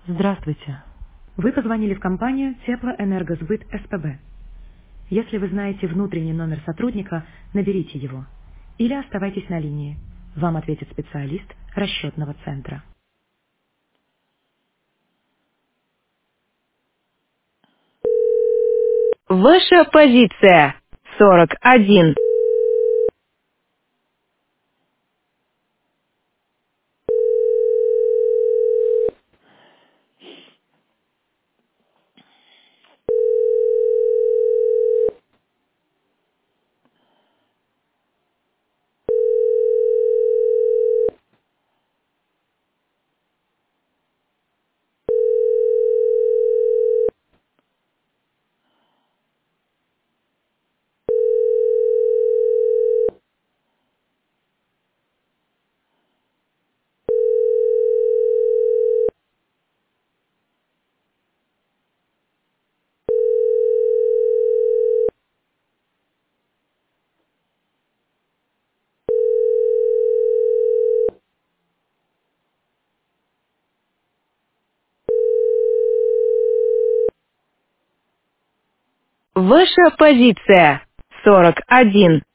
Здравствуйте. Вы позвонили в компанию Теплоэнергосбыт СПБ. Если вы знаете внутренний номер сотрудника, наберите его. Или оставайтесь на линии. Вам ответит специалист расчетного центра. Ваша позиция 41. Ваша позиция 41.